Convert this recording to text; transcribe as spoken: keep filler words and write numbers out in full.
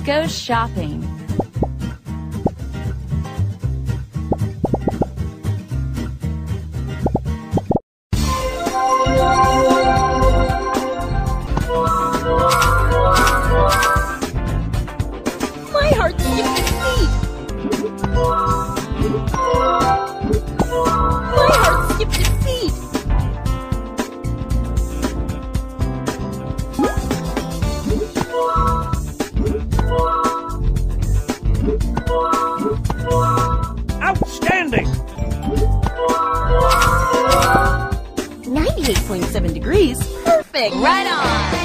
go shopping. My heart skipped its beat. My heart skipped its beat. Outstanding! ninety-eight point seven degrees. Perfect. Right on!